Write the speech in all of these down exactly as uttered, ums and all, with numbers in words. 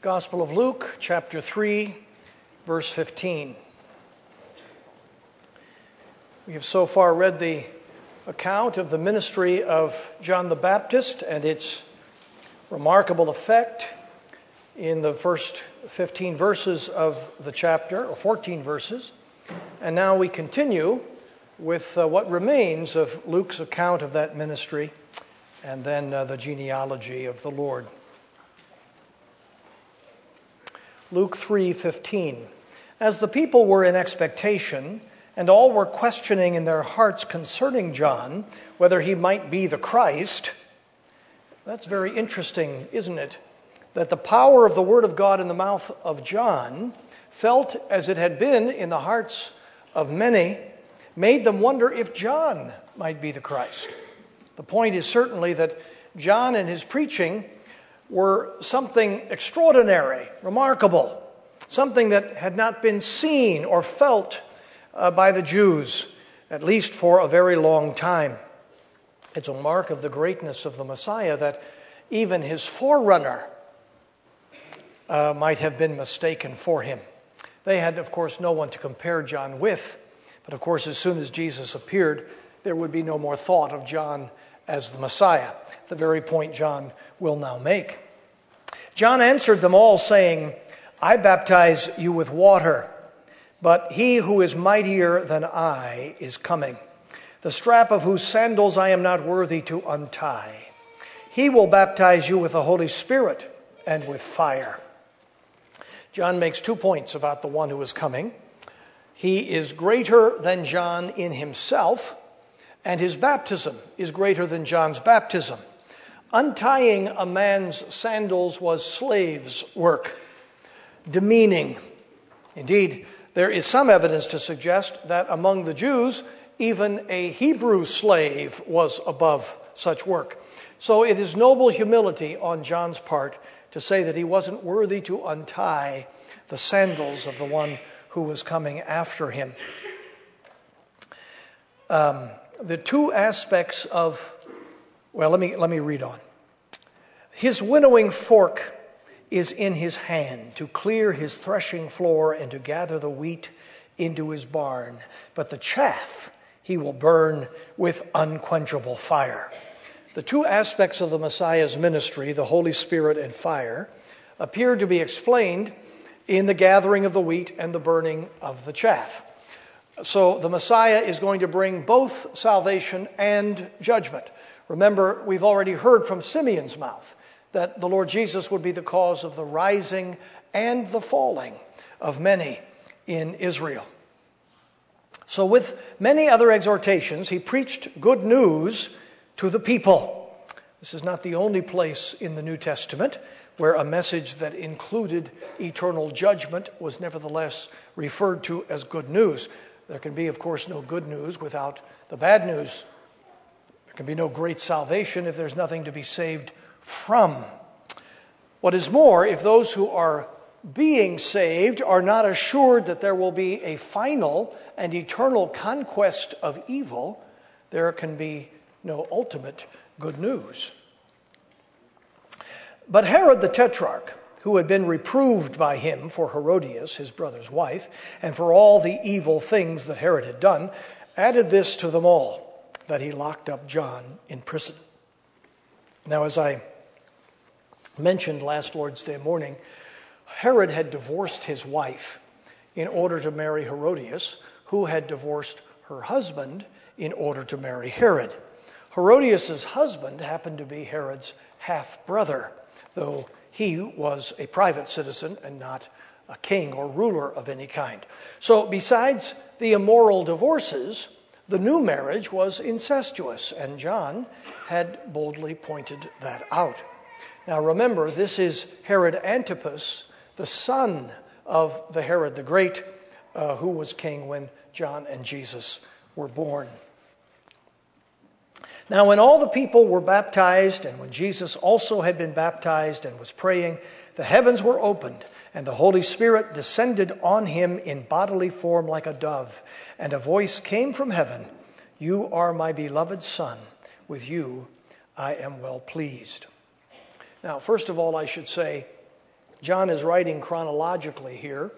Gospel of Luke, chapter three, verse fifteen. We have so far read the account of the ministry of John the Baptist and its remarkable effect in the first fifteen verses of the chapter, or fourteen verses. And now we continue with uh, what remains of Luke's account of that ministry and then uh, the genealogy of the Lord. Luke three fifteen. As the people were in expectation, and all were questioning in their hearts concerning John, whether he might be the Christ. That's very interesting, isn't it? That the power of the Word of God in the mouth of John, felt as it had been in the hearts of many, made them wonder if John might be the Christ. The point is certainly that John and his preaching were something extraordinary, remarkable, something that had not been seen or felt uh, by the Jews, at least for a very long time. It's a mark of the greatness of the Messiah that even his forerunner uh, might have been mistaken for him. They had, of course, no one to compare John with, but of course, as soon as Jesus appeared, there would be no more thought of John as the Messiah, the very point John will now make. John answered them all, saying, I baptize you with water, but he who is mightier than I is coming, the strap of whose sandals I am not worthy to untie. He will baptize you with the Holy Spirit and with fire. John makes two points about the one who is coming. He is greater than John in himself, and his baptism is greater than John's baptism. Untying a man's sandals was slaves' work, demeaning. Indeed, there is some evidence to suggest that among the Jews, even a Hebrew slave was above such work. So it is noble humility on John's part to say that he wasn't worthy to untie the sandals of the one who was coming after him. Um, the two aspects of, well, let me let me read on. His winnowing fork is in his hand to clear his threshing floor and to gather the wheat into his barn, but the chaff he will burn with unquenchable fire. The two aspects of the Messiah's ministry, the Holy Spirit and fire, appear to be explained in the gathering of the wheat and the burning of the chaff. So the Messiah is going to bring both salvation and judgment. Remember, we've already heard from Simeon's mouth that the Lord Jesus would be the cause of the rising and the falling of many in Israel. So with many other exhortations, he preached good news to the people. This is not the only place in the New Testament where a message that included eternal judgment was nevertheless referred to as good news. There can be, of course, no good news without the bad news. There can be no great salvation if there's nothing to be saved from. What is more, if those who are being saved are not assured that there will be a final and eternal conquest of evil, there can be no ultimate good news. But Herod the Tetrarch, who had been reproved by him for Herodias, his brother's wife, and for all the evil things that Herod had done, added this to them all, that he locked up John in prison. Now, as I mentioned last Lord's Day morning, Herod had divorced his wife in order to marry Herodias, who had divorced her husband in order to marry Herod. Herodias' husband happened to be Herod's half-brother, though he was a private citizen and not a king or ruler of any kind. So besides the immoral divorces, the new marriage was incestuous, and John had boldly pointed that out. Now remember, this is Herod Antipas, the son of the Herod the Great, uh, who was king when John and Jesus were born. Now when all the people were baptized, and when Jesus also had been baptized and was praying, the heavens were opened, and the Holy Spirit descended on him in bodily form like a dove. And a voice came from heaven, "You are my beloved Son. With you I am well pleased." Now, first of all, I should say, John is writing chronologically here.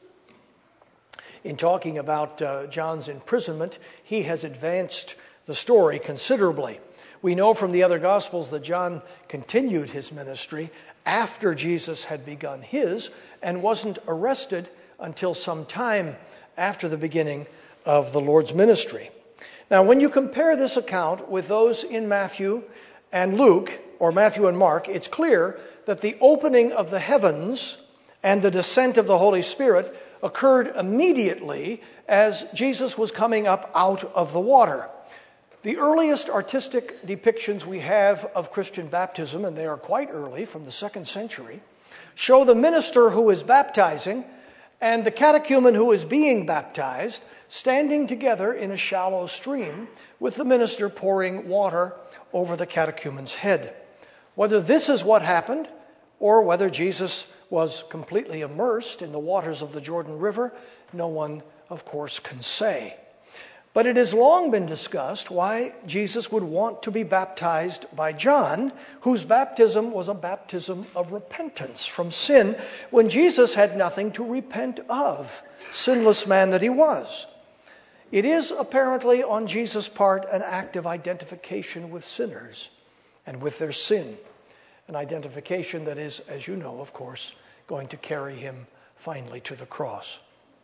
In talking about uh, John's imprisonment, he has advanced the story considerably. We know from the other Gospels that John continued his ministry after Jesus had begun his and wasn't arrested until some time after the beginning of the Lord's ministry. Now, when you compare this account with those in Matthew and Luke, or Matthew and Mark, it's clear that the opening of the heavens and the descent of the Holy Spirit occurred immediately as Jesus was coming up out of the water. The earliest artistic depictions we have of Christian baptism, and they are quite early, from the second century, show the minister who is baptizing and the catechumen who is being baptized standing together in a shallow stream with the minister pouring water over the catechumen's head. Whether this is what happened or whether Jesus was completely immersed in the waters of the Jordan River, no one, of course, can say. But it has long been discussed why Jesus would want to be baptized by John, whose baptism was a baptism of repentance from sin, when Jesus had nothing to repent of, sinless man that he was. It is apparently on Jesus' part an act of identification with sinners and with their sin, an identification that is, as you know, of course, going to carry him finally to the cross.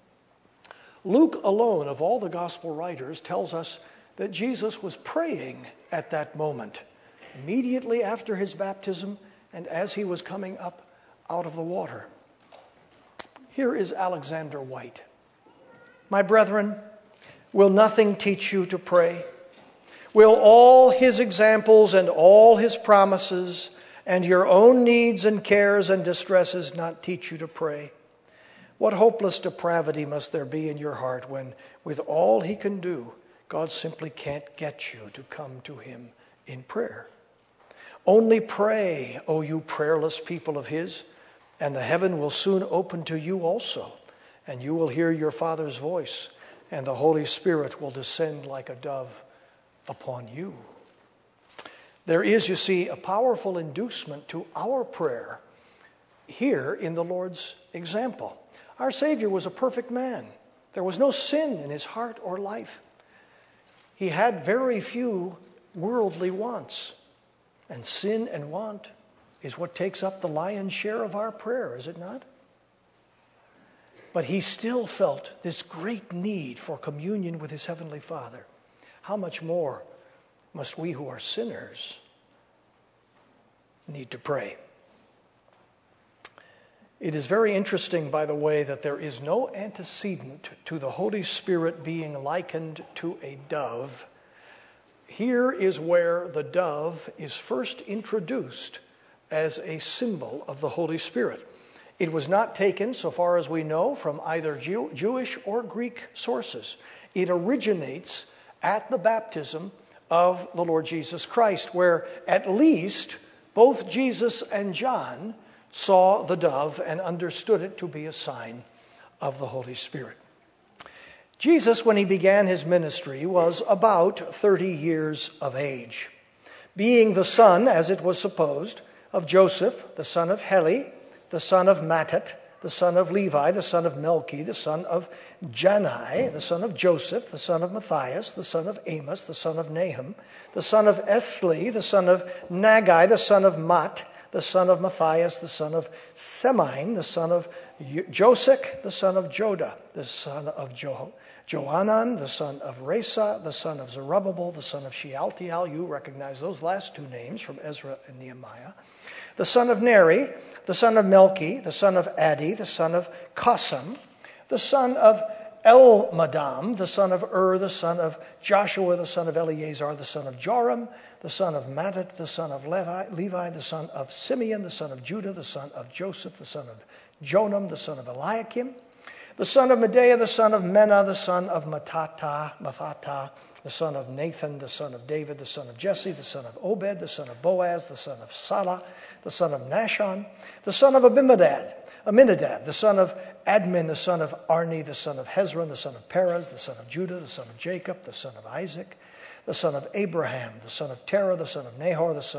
Luke alone, of all the gospel writers, tells us that Jesus was praying at that moment, immediately after his baptism and as he was coming up out of the water. Here is Alexander White. My brethren, will nothing teach you to pray? Will all his examples and all his promises and your own needs and cares and distresses not teach you to pray? What hopeless depravity must there be in your heart when, with all he can do, God simply can't get you to come to him in prayer? Only pray, O you prayerless people of his, and the heaven will soon open to you also, and you will hear your Father's voice, and the Holy Spirit will descend like a dove upon you. There is, you see, a powerful inducement to our prayer here in the Lord's example. Our Savior was a perfect man. There was no sin in his heart or life. He had very few worldly wants. And sin and want is what takes up the lion's share of our prayer, is it not? But he still felt this great need for communion with his Heavenly Father. How much more must we who are sinners need to pray? It is very interesting, by the way, that there is no antecedent to the Holy Spirit being likened to a dove. Here is where the dove is first introduced as a symbol of the Holy Spirit. It was not taken, so far as we know, from either Jew- Jewish or Greek sources. It originates at the baptism of the Lord Jesus Christ, where at least both Jesus and John saw the dove and understood it to be a sign of the Holy Spirit. Jesus, when he began his ministry, was about thirty years of age. Being the son, as it was supposed, of Joseph, the son of Heli, the son of Mattat, the son of Levi, the son of Melchi, the son of Jannai, the son of Joseph, the son of Matthias, the son of Amos, the son of Nahum, the son of Esli, the son of Nagai, the son of Mat, the son of Matthias, the son of Semine, the son of Josek, the son of Joda, the son of jo- Johanan, the son of Resa, the son of Zerubbabel, the son of Shealtiel. You recognize those last two names from Ezra and Nehemiah. The son of Neri, the son of Melchi, the son of Addi, the son of Kosam, the son of Elmadam, the son of Ur, the son of Joshua, the son of Eleazar, the son of Joram, the son of Mattat, the son of Levi, Levi, the son of Simeon, the son of Judah, the son of Joseph, the son of Jonam, the son of Eliakim, the son of Medea, the son of Menna, the son of Matata, Mathatha, the son of Nathan, the son of David, the son of Jesse, the son of Obed, the son of Boaz, the son of Salah, the son of Nashon, the son of Abimadab, Aminadab, the son of Admin, the son of Arni, the son of Hezron, the son of Perez, the son of Judah, the son of Jacob, the son of Isaac, the son of Abraham, the son of Terah, the son of Nahor, the son of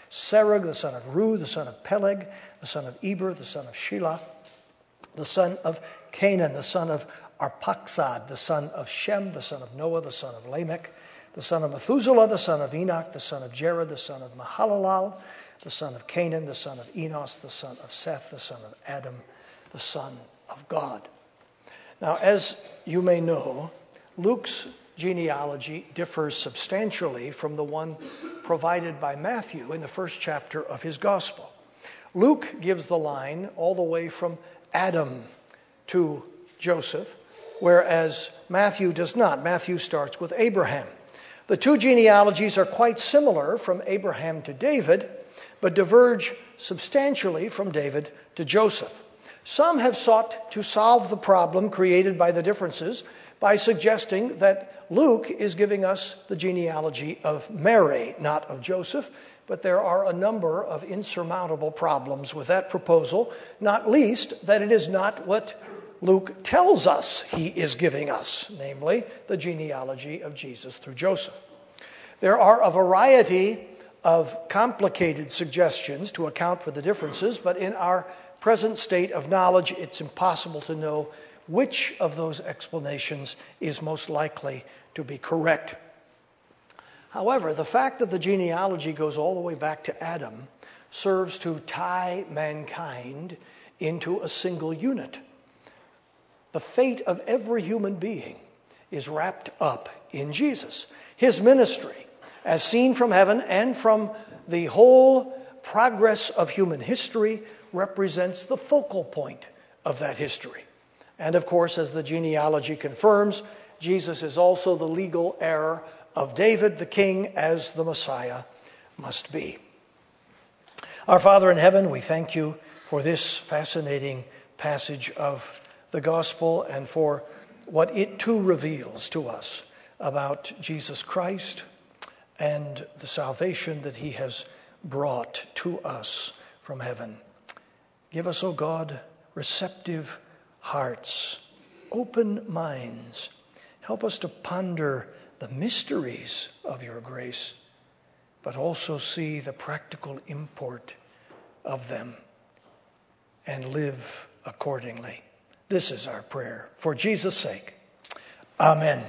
Serug, the son of Ru, the son of Peleg, the son of Eber, the son of Shelah, the son of Canaan, the son of Arphaxad, the son of Shem, the son of Noah, the son of Lamech, the son of Methuselah, the son of Enoch, the son of Jared, the son of Mahalalel, the son of Canaan, the son of Enos, the son of Seth, the son of Adam, the son of God. Now, as you may know, Luke's genealogy differs substantially from the one provided by Matthew in the first chapter of his gospel. Luke gives the line all the way from Adam to Joseph, whereas Matthew does not. Matthew starts with Abraham. The two genealogies are quite similar from Abraham to David, but diverge substantially from David to Joseph. Some have sought to solve the problem created by the differences by suggesting that Luke is giving us the genealogy of Mary, not of Joseph, but there are a number of insurmountable problems with that proposal, not least that it is not what Luke tells us he is giving us, namely the genealogy of Jesus through Joseph. There are a variety of complicated suggestions to account for the differences, but in our present state of knowledge, it's impossible to know which of those explanations is most likely to be correct. However, the fact that the genealogy goes all the way back to Adam serves to tie mankind into a single unit. The fate of every human being is wrapped up in Jesus. His ministry, as seen from heaven and from the whole progress of human history, represents the focal point of that history. And of course, as the genealogy confirms, Jesus is also the legal heir of David, the king, as the Messiah must be. Our Father in heaven, we thank you for this fascinating passage of the gospel and for what it too reveals to us about Jesus Christ and the salvation that he has brought to us from heaven. Give us, O God, receptive hearts, open minds. Help us to ponder the mysteries of your grace, but also see the practical import of them and live accordingly. This is our prayer. For Jesus' sake, amen.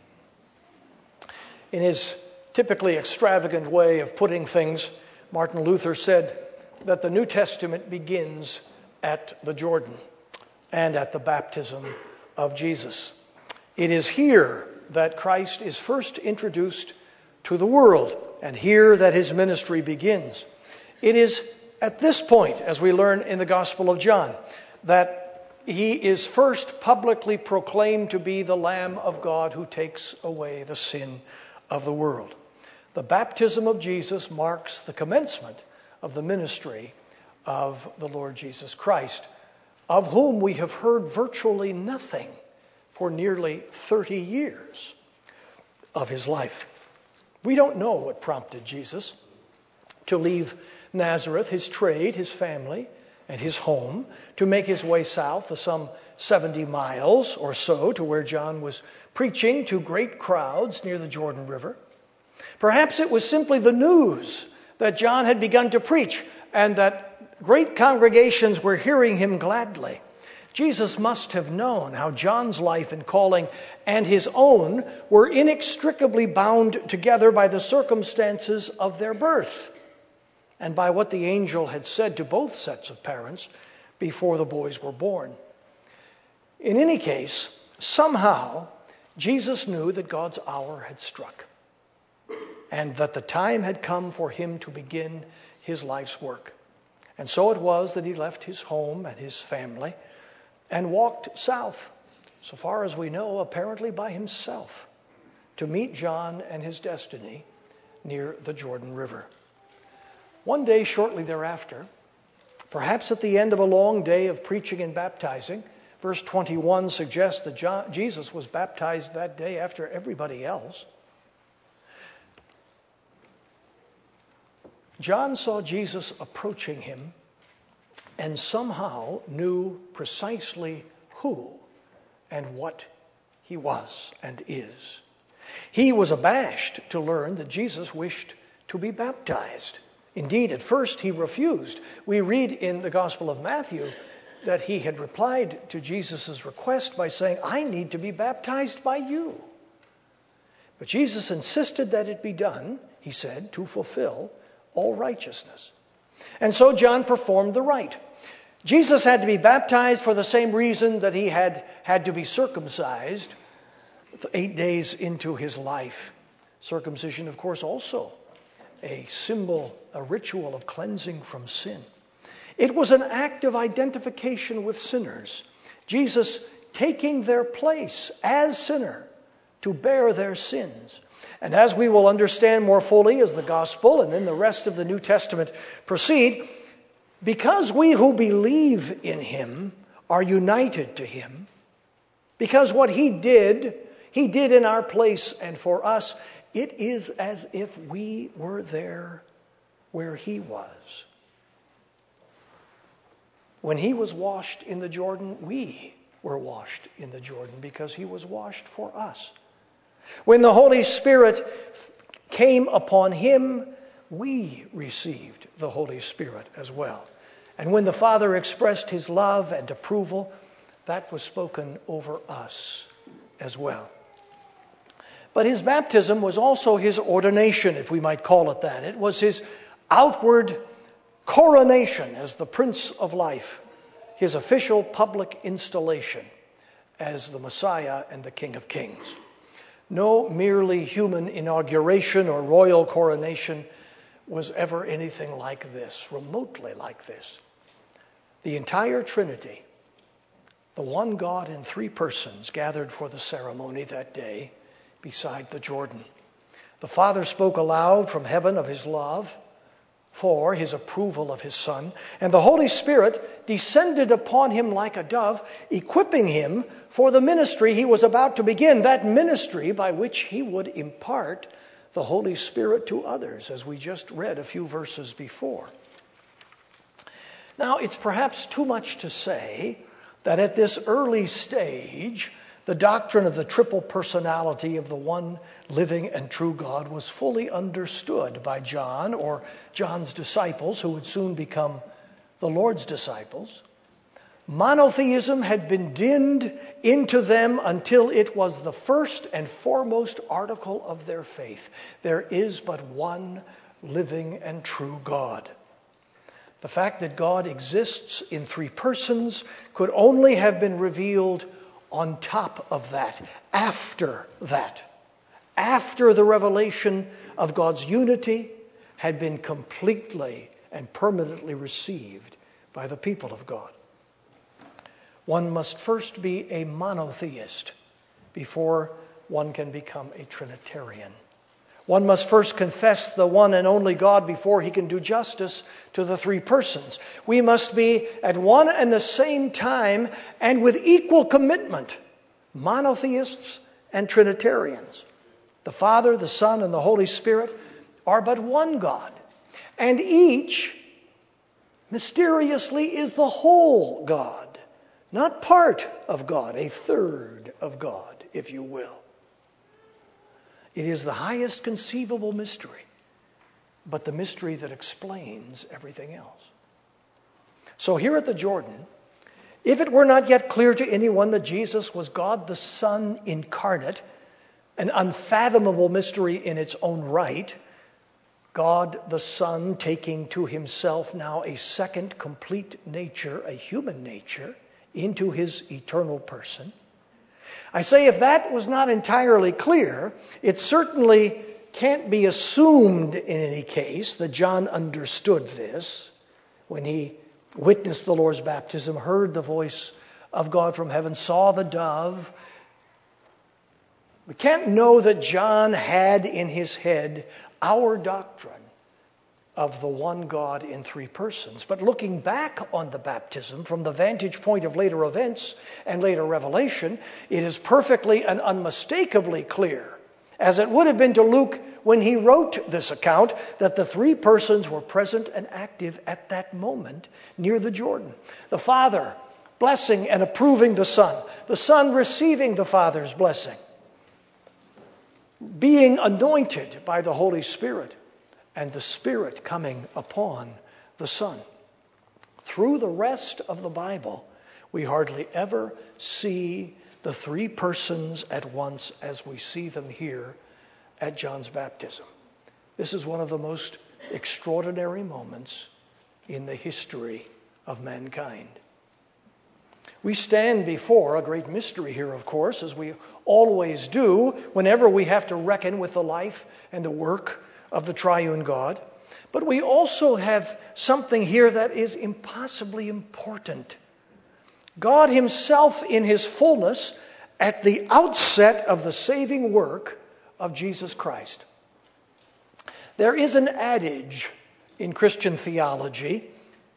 In his typically extravagant way of putting things, Martin Luther said that the New Testament begins at the Jordan and at the baptism of Jesus. It is here that Christ is first introduced to the world, and here that his ministry begins. It is at this point, as we learn in the Gospel of John, that he is first publicly proclaimed to be the Lamb of God who takes away the sin of the world. The baptism of Jesus marks the commencement of the ministry of the Lord Jesus Christ, of whom we have heard virtually nothing for nearly thirty years of his life. We don't know what prompted Jesus to leave Nazareth, his trade, his family, and his home, to make his way south of some seventy miles or so to where John was preaching to great crowds near the Jordan River. Perhaps it was simply the news that John had begun to preach and that great congregations were hearing him gladly. Jesus must have known how John's life and calling and his own were inextricably bound together by the circumstances of their birth and by what the angel had said to both sets of parents before the boys were born. In any case, somehow, Jesus knew that God's hour had struck and that the time had come for him to begin his life's work. And so it was that he left his home and his family and walked south, so far as we know, apparently by himself, to meet John and his destiny near the Jordan River. One day shortly thereafter, perhaps at the end of a long day of preaching and baptizing, verse twenty-one suggests that John, Jesus was baptized that day after everybody else. John saw Jesus approaching him and somehow knew precisely who and what he was and is. He was abashed to learn that Jesus wished to be baptized. Indeed, at first he refused. We read in the Gospel of Matthew that he had replied to Jesus' request by saying, I need to be baptized by you. But Jesus insisted that it be done, he said, to fulfill all righteousness. And so John performed the rite. Jesus had to be baptized for the same reason that he had had to be circumcised eight days into his life. Circumcision, of course, also a symbol, a ritual of cleansing from sin. It was an act of identification with sinners. Jesus taking their place as sinner to bear their sins. And as we will understand more fully as the gospel and then the rest of the New Testament proceed, because we who believe in him are united to him, because what he did, he did in our place and for us, it is as if we were there where he was. When he was washed in the Jordan, we were washed in the Jordan because he was washed for us. When the Holy Spirit came upon him, we received the Holy Spirit as well. And when the Father expressed his love and approval, that was spoken over us as well. But his baptism was also his ordination, if we might call it that. It was his outward coronation as the Prince of Life, his official public installation as the Messiah and the King of Kings. No merely human inauguration or royal coronation was ever anything like this, remotely like this. The entire Trinity, the one God in three persons, gathered for the ceremony that day beside the Jordan. The Father spoke aloud from heaven of his love for his approval of his Son, and the Holy Spirit descended upon him like a dove, equipping him for the ministry he was about to begin, that ministry by which he would impart the Holy Spirit to others, as we just read a few verses before. Now, it's perhaps too much to say that at this early stage, the doctrine of the triple personality of the one living and true God was fully understood by John or John's disciples, who would soon become the Lord's disciples. Monotheism had been dinned into them until it was the first and foremost article of their faith. There is but one living and true God. The fact that God exists in three persons could only have been revealed on top of that, after that, after the revelation of God's unity had been completely and permanently received by the people of God. One must first be a monotheist before one can become a Trinitarian. One must first confess the one and only God before he can do justice to the three persons. We must be at one and the same time and with equal commitment monotheists and Trinitarians. The Father, the Son, and the Holy Spirit are but one God, and each mysteriously is the whole God, not part of God, a third of God, if you will. It is the highest conceivable mystery, but the mystery that explains everything else. So here at the Jordan, if it were not yet clear to anyone that Jesus was God the Son incarnate, an unfathomable mystery in its own right, God the Son taking to himself now a second complete nature, a human nature, into his eternal person. I say if that was not entirely clear, it certainly can't be assumed in any case that John understood this when he witnessed the Lord's baptism, heard the voice of God from heaven, saw the dove. We can't know that John had in his head our doctrine of the one God in three persons. But looking back on the baptism from the vantage point of later events and later revelation, it is perfectly and unmistakably clear, as it would have been to Luke when he wrote this account, that the three persons were present and active at that moment near the Jordan. The Father blessing and approving the Son, the Son receiving the Father's blessing, being anointed by the Holy Spirit, and the Spirit coming upon the Son. Through the rest of the Bible, we hardly ever see the three persons at once as we see them here at John's baptism. This is one of the most extraordinary moments in the history of mankind. We stand before a great mystery here, of course, as we always do whenever we have to reckon with the life and the work of the triune God. But we also have something here that is impossibly important. God himself in his fullness at the outset of the saving work of Jesus Christ. There is an adage in Christian theology,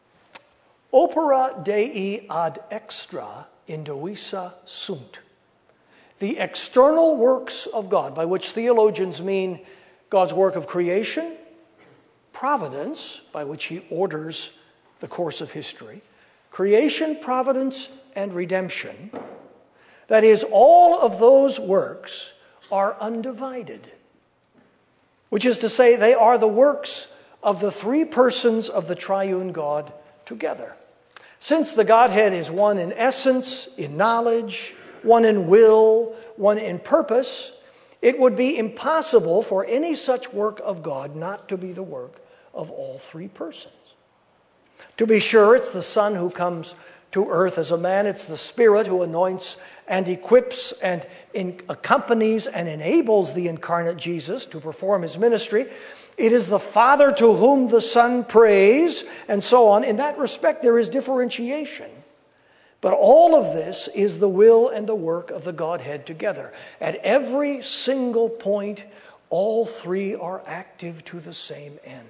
opera Dei ad extra indivisa sunt. The external works of God, by which theologians mean God's work of creation, providence, by which he orders the course of history, creation, providence, and redemption. That is, all of those works are undivided, which is to say they are the works of the three persons of the triune God together. Since the Godhead is one in essence, in knowledge, one in will, one in purpose, it would be impossible for any such work of God not to be the work of all three persons. To be sure, it's the Son who comes to earth as a man. It's the Spirit who anoints and equips and in, accompanies and enables the incarnate Jesus to perform his ministry. It is the Father to whom the Son prays, and so on. In that respect, there is differentiation. But all of this is the will and the work of the Godhead together. At every single point, all three are active to the same end.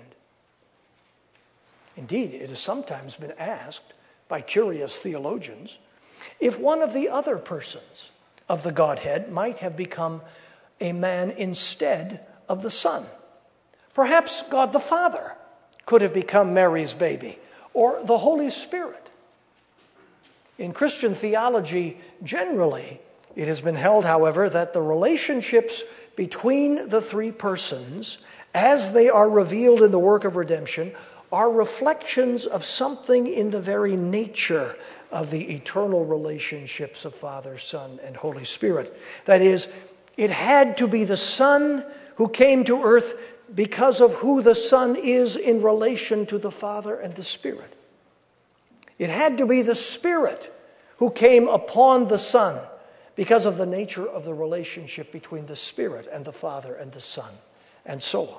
Indeed, it has sometimes been asked by curious theologians if one of the other persons of the Godhead might have become a man instead of the Son. Perhaps God the Father could have become Mary's baby, or the Holy Spirit. In Christian theology, generally, it has been held, however, that the relationships between the three persons, as they are revealed in the work of redemption, are reflections of something in the very nature of the eternal relationships of Father, Son, and Holy Spirit. That is, it had to be the Son who came to earth because of who the Son is in relation to the Father and the Spirit. It had to be the Spirit who came upon the Son because of the nature of the relationship between the Spirit and the Father and the Son, and so on.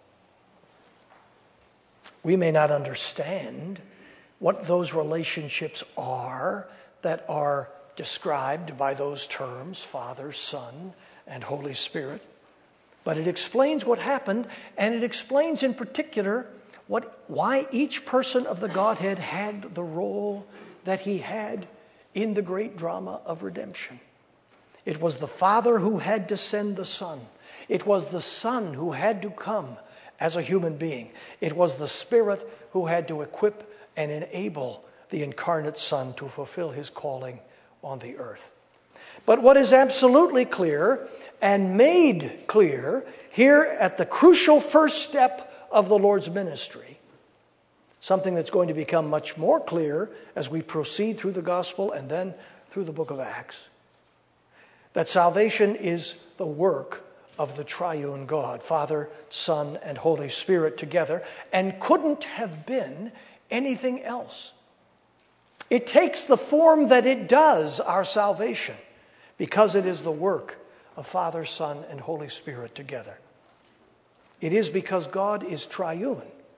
We may not understand what those relationships are that are described by those terms, Father, Son, and Holy Spirit. But it explains what happened, and it explains in particular what, why each person of the Godhead had the role that he had in the great drama of redemption. It was the Father who had to send the Son. It was the Son who had to come as a human being. It was the Spirit who had to equip and enable the incarnate Son to fulfill his calling on the earth. But what is absolutely clear and made clear here at the crucial first step of the Lord's ministry, something that's going to become much more clear as we proceed through the gospel and then through the book of Acts, that salvation is the work of the triune God, Father, Son, and Holy Spirit together, and couldn't have been anything else. It takes the form that it does, our salvation, because it is the work of Father, Son, and Holy Spirit together. It is because God is triune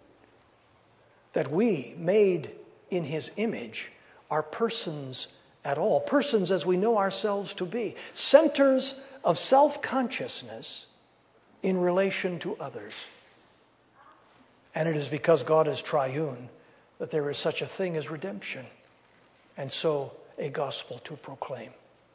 that we, made in his image, are persons at all. Persons as we know ourselves to be. Centers of self-consciousness in relation to others. And it is because God is triune that there is such a thing as redemption, and so a gospel to proclaim.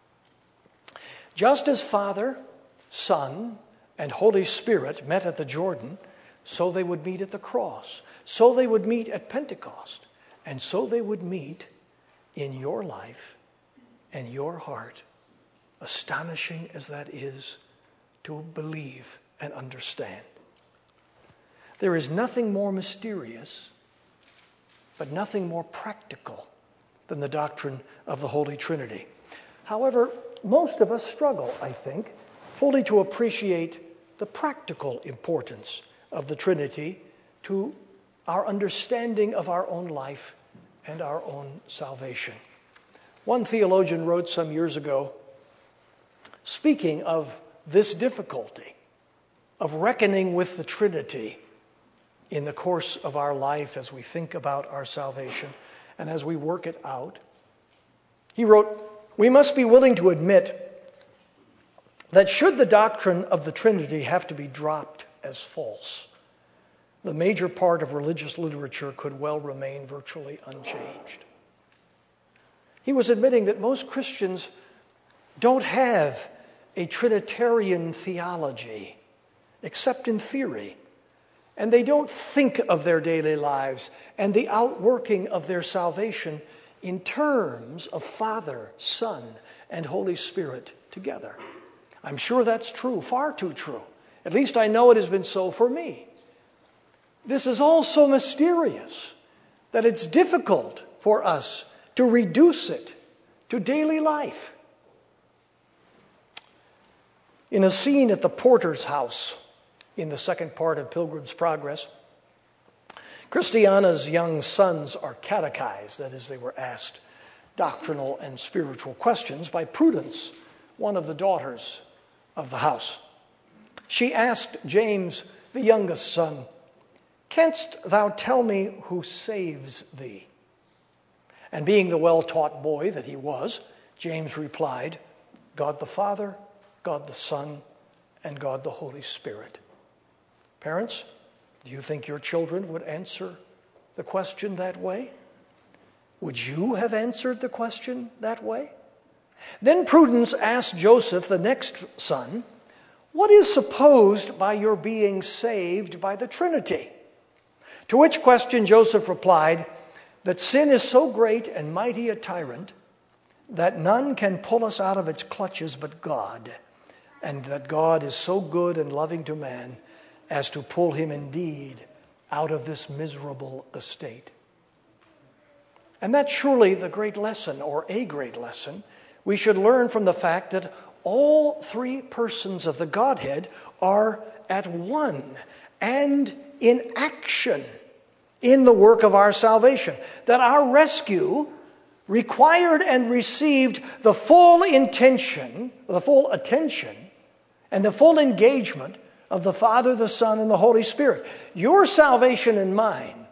Just as Father, Son, and Holy Spirit met at the Jordan, so they would meet at the cross, so they would meet at Pentecost, and so they would meet in your life and your heart, astonishing as that is to believe and understand. There is nothing more mysterious, but nothing more practical than the doctrine of the Holy Trinity. However, most of us struggle, I think, fully to appreciate the practical importance of the Trinity to our understanding of our own life and our own salvation. One theologian wrote some years ago, speaking of this difficulty of reckoning with the Trinity in the course of our life as we think about our salvation and as we work it out. He wrote, "We must be willing to admit that should the doctrine of the Trinity have to be dropped as false, the major part of religious literature could well remain virtually unchanged." He was admitting that most Christians don't have a Trinitarian theology, except in theory, and they don't think of their daily lives and the outworking of their salvation in terms of Father, Son, and Holy Spirit together. I'm sure that's true, far too true. At least I know it has been so for me. This is all so mysterious that it's difficult for us to reduce it to daily life. In a scene at the porter's house in the second part of Pilgrim's Progress, Christiana's young sons are catechized, that is, they were asked doctrinal and spiritual questions by Prudence, one of the daughters of the house. She asked James, the youngest son, "Canst thou tell me who saves thee?" And being the well-taught boy that he was, James replied, "God the Father, God the Son, and God the Holy Spirit." Parents, do you think your children would answer the question that way? Would you have answered the question that way? Then Prudence asked Joseph, the next son, "What is supposed by your being saved by the Trinity?" To which question Joseph replied that sin is so great and mighty a tyrant that none can pull us out of its clutches but God, and that God is so good and loving to man as to pull him indeed out of this miserable estate. And that's surely the great lesson, or a great lesson, we should learn from the fact that all three persons of the Godhead are at one and in action in the work of our salvation. That our rescue required and received the full intention, the full attention, and the full engagement of the Father, the Son, and the Holy Spirit. Your salvation and mine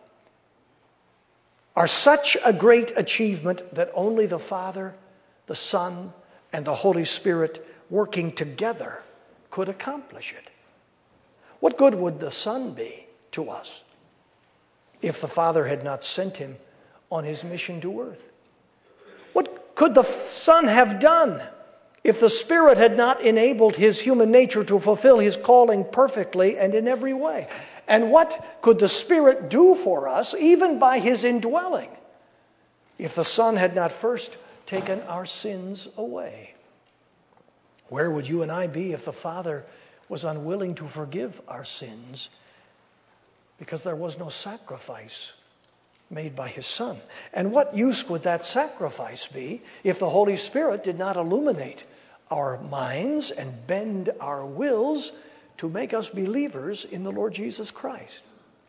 are such a great achievement that only the Father, the Son, and the Holy Spirit working together could accomplish it. What good would the Son be to us if the Father had not sent him on his mission to earth? What could the Son have done if the Spirit had not enabled his human nature to fulfill his calling perfectly and in every way? And what could the Spirit do for us, even by his indwelling, if the Son had not first taken our sins away? Where would you and I be if the Father was unwilling to forgive our sins because there was no sacrifice made by his Son? And what use would that sacrifice be if the Holy Spirit did not illuminate our minds and bend our wills to make us believers in the Lord Jesus Christ?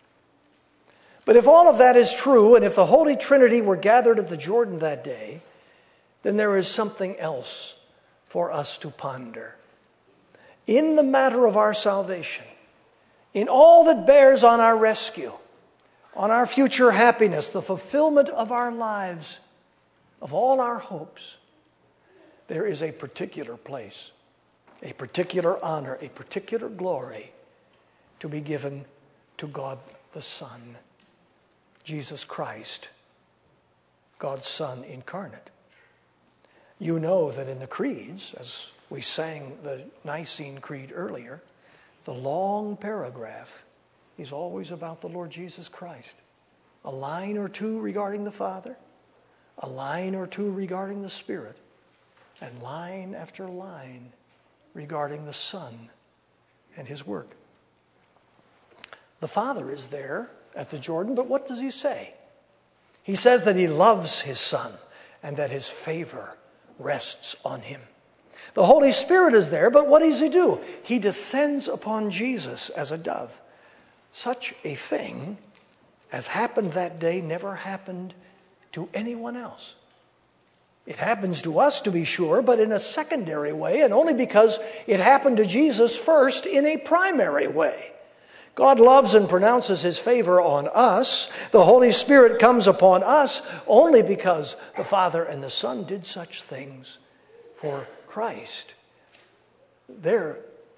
But if all of that is true, and if the Holy Trinity were gathered at the Jordan that day, then there is something else for us to ponder. In the matter of our salvation, in all that bears on our rescue, on our future happiness, the fulfillment of our lives, of all our hopes, there is a particular place, a particular honor, a particular glory to be given to God the Son, Jesus Christ, God's Son incarnate. You know that in the creeds, as we sang the Nicene Creed earlier, the long paragraph is always about the Lord Jesus Christ. A line or two regarding the Father, a line or two regarding the Spirit, and line after line regarding the Son and his work. The Father is there at the Jordan, but what does he say? He says that he loves his Son and that his favor rests on him. The Holy Spirit is there, but what does he do? He descends upon Jesus as a dove. Such a thing as happened that day never happened to anyone else. It happens to us, to be sure, but in a secondary way, and only because it happened to Jesus first in a primary way. God loves and pronounces his favor on us. The Holy Spirit comes upon us only because the Father and the Son did such things for Christ, their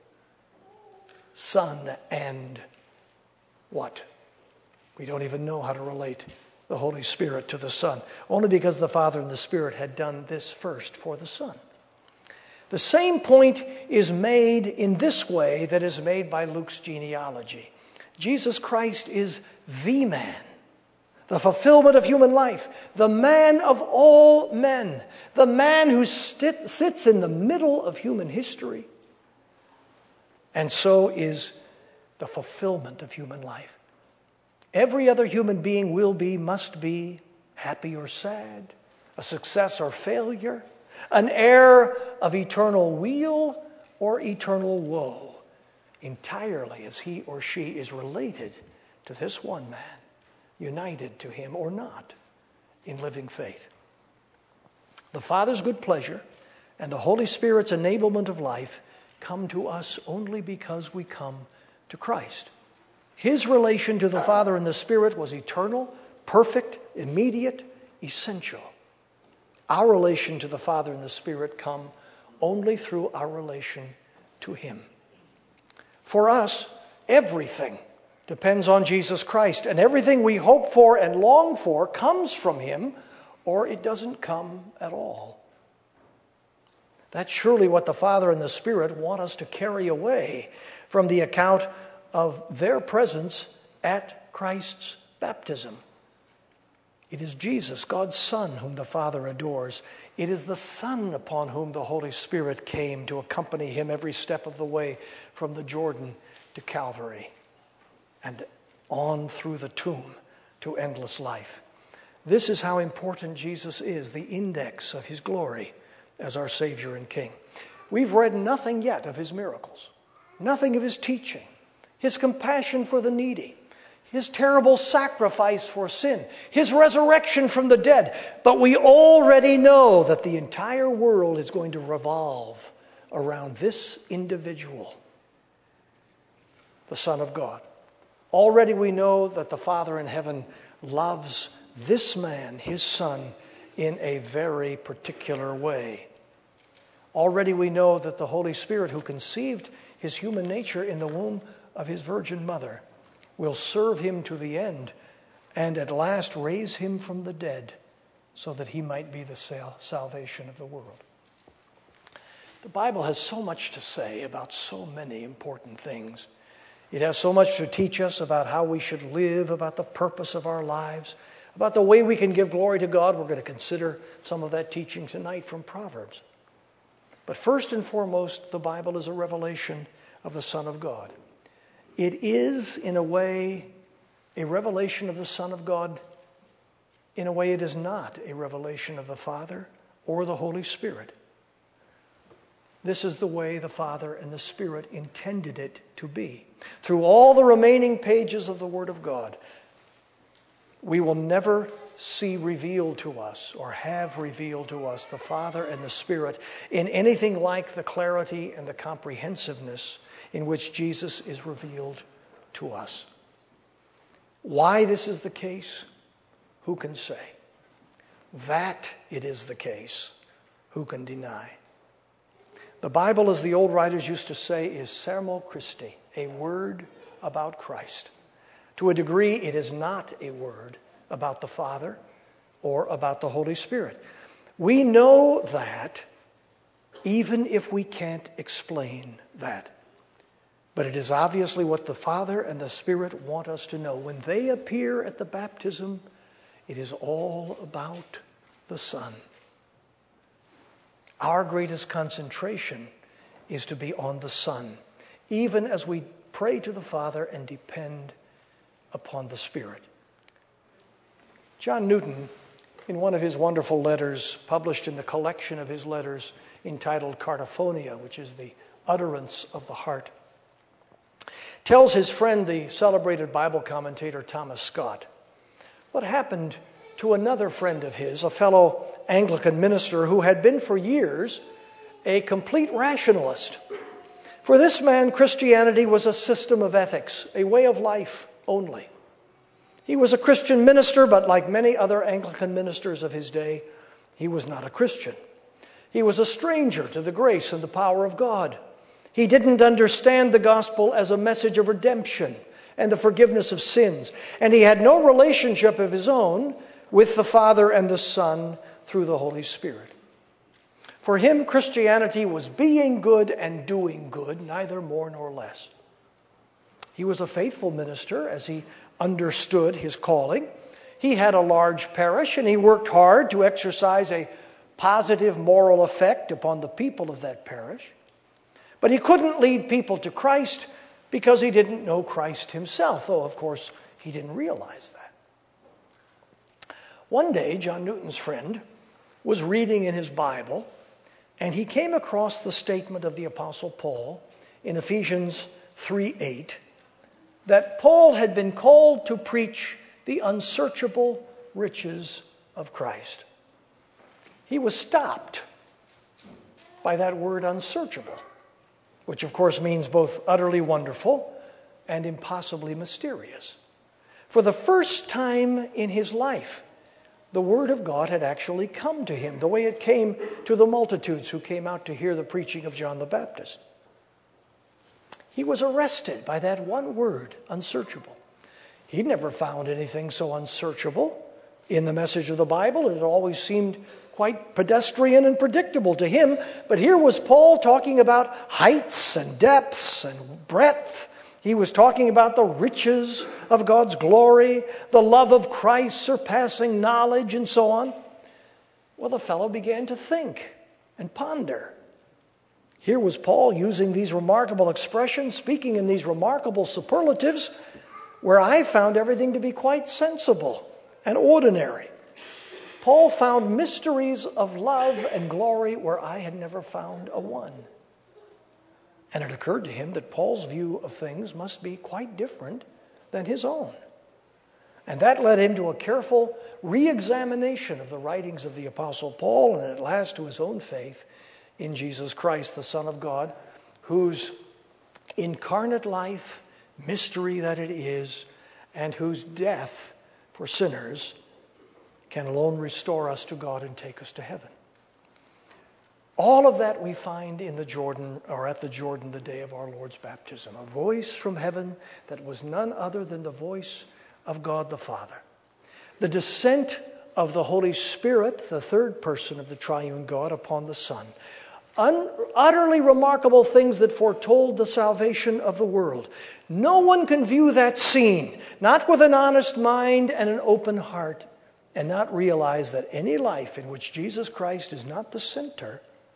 Son and what? We don't even know how to relate the Holy Spirit to the Son, only because the Father and the Spirit had done this first for the Son. The same point is made in this way that is made by Luke's genealogy. Jesus Christ is the man, the fulfillment of human life, the man of all men, the man who sit, sits in the middle of human history, and so is the fulfillment of human life. Every other human being will be, must be, happy or sad, a success or failure, an heir of eternal weal or eternal woe, entirely as he or she is related to this one man, united to him or not in living faith. The Father's good pleasure and the Holy Spirit's enablement of life come to us only because we come to Christ. His relation to the Father and the Spirit was eternal, perfect, immediate, essential. Our relation to the Father and the Spirit come only through our relation to him. For us, everything depends on Jesus Christ, and everything we hope for and long for comes from him, or it doesn't come at all. That's surely what the Father and the Spirit want us to carry away from the account of their presence at Christ's baptism. It is Jesus, God's Son, whom the Father adores. It is the Son upon whom the Holy Spirit came to accompany him every step of the way from the Jordan to Calvary and on through the tomb to endless life. This is how important Jesus is, the index of his glory as our Savior and King. We've read nothing yet of his miracles, nothing of his teaching, his compassion for the needy, his terrible sacrifice for sin, his resurrection from the dead. But we already know that the entire world is going to revolve around this individual, the Son of God. Already we know that the Father in heaven loves this man, his Son, in a very particular way. Already we know that the Holy Spirit, who conceived his human nature in the womb of his virgin mother, will serve him to the end and at last raise him from the dead so that he might be the sal- salvation of the world. The Bible has so much to say about so many important things. It has so much to teach us about how we should live, about the purpose of our lives, about the way we can give glory to God. We're going to consider some of that teaching tonight from Proverbs. But first and foremost, the Bible is a revelation of the Son of God. It is, in a way, a revelation of the Son of God. In a way, it is not a revelation of the Father or the Holy Spirit. This is the way the Father and the Spirit intended it to be. Through all the remaining pages of the Word of God, we will never see revealed to us or have revealed to us the Father and the Spirit in anything like the clarity and the comprehensiveness in which Jesus is revealed to us. Why this is the case, who can say? That it is the case, who can deny? The Bible, as the old writers used to say, is sermo Christi, a word about Christ. To a degree, it is not a word about the Father or about the Holy Spirit. We know that even if we can't explain that. But it is obviously what the Father and the Spirit want us to know. When they appear at the baptism, it is all about the Son. Our greatest concentration is to be on the Son, even as we pray to the Father and depend upon the Spirit. John Newton, in one of his wonderful letters published in the collection of his letters entitled Cardiphonia, which is the utterance of the heart, tells his friend, the celebrated Bible commentator Thomas Scott, what happened to another friend of his, a fellow Anglican minister who had been for years a complete rationalist. For this man, Christianity was a system of ethics, a way of life only. He was a Christian minister, but like many other Anglican ministers of his day, he was not a Christian. He was a stranger to the grace and the power of God. He didn't understand the gospel as a message of redemption and the forgiveness of sins. And he had no relationship of his own with the Father and the Son through the Holy Spirit. For him, Christianity was being good and doing good, neither more nor less. He was a faithful minister as he understood his calling. He had a large parish, and he worked hard to exercise a positive moral effect upon the people of that parish. But he couldn't lead people to Christ because he didn't know Christ himself, though, of course, he didn't realize that. One day, John Newton's friend was reading in his Bible, and he came across the statement of the Apostle Paul in Ephesians three eight, that Paul had been called to preach the unsearchable riches of Christ. He was stopped by that word unsearchable, which of course means both utterly wonderful and impossibly mysterious. For the first time in his life, the word of God had actually come to him, the way it came to the multitudes who came out to hear the preaching of John the Baptist. He was arrested by that one word, unsearchable. He'd never found anything so unsearchable in the message of the Bible. It always seemed quite pedestrian and predictable to him. But here was Paul talking about heights and depths and breadth. He was talking about the riches of God's glory, the love of Christ surpassing knowledge, and so on. Well, the fellow began to think and ponder. Here was Paul using these remarkable expressions, speaking in these remarkable superlatives, where I found everything to be quite sensible and ordinary. Paul found mysteries of love and glory where I had never found a one. And it occurred to him that Paul's view of things must be quite different than his own. And that led him to a careful re-examination of the writings of the Apostle Paul, and at last to his own faith in Jesus Christ, the Son of God, whose incarnate life, mystery that it is, and whose death for sinners can alone restore us to God and take us to heaven. All of that we find in the Jordan, or at the Jordan, the day of our Lord's baptism. A voice from heaven that was none other than the voice of God the Father. The descent of the Holy Spirit, the third person of the triune God, upon the Son. Un- utterly remarkable things that foretold the salvation of the world. No one can view that scene, not with an honest mind and an open heart, and not realize that any life in which Jesus Christ is not the center,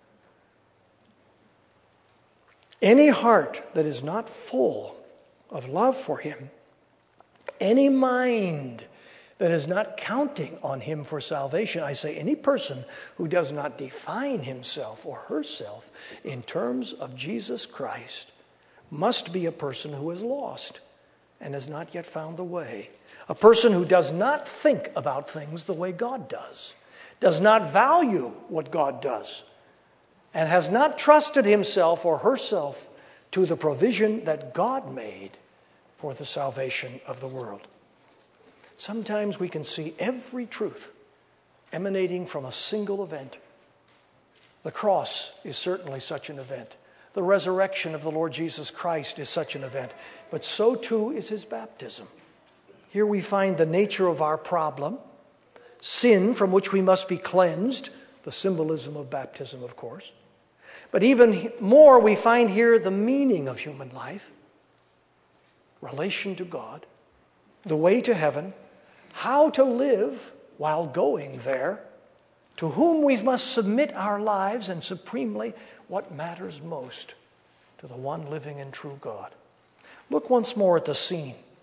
any heart that is not full of love for him, any mind that is not counting on him for salvation, I say any person who does not define himself or herself in terms of Jesus Christ must be a person who is lost and has not yet found the way. A person who does not think about things the way God does, does not value what God does, and has not trusted himself or herself to the provision that God made for the salvation of the world. Sometimes we can see every truth emanating from a single event. The cross is certainly such an event. The resurrection of the Lord Jesus Christ is such an event. But so too is his baptism. Here we find the nature of our problem, sin from which we must be cleansed, the symbolism of baptism, of course. But even more, we find here the meaning of human life, relation to God, the way to heaven, how to live while going there, to whom we must submit our lives, and supremely, what matters most, to the one living and true God. Look once more at the scene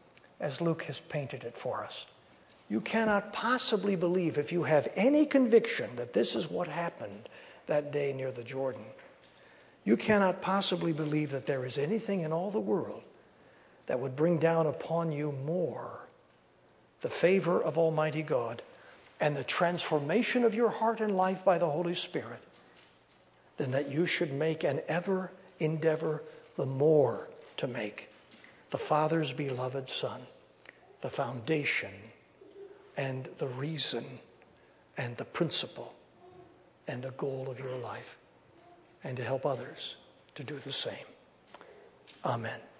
as Luke has painted it for us. You cannot possibly believe, if you have any conviction that this is what happened that day near the Jordan, you cannot possibly believe that there is anything in all the world that would bring down upon you more the favor of Almighty God and the transformation of your heart and life by the Holy Spirit than that you should make and ever endeavor the more to make the Father's beloved Son the foundation and the reason and the principle and the goal of your life, and to help others to do the same. Amen.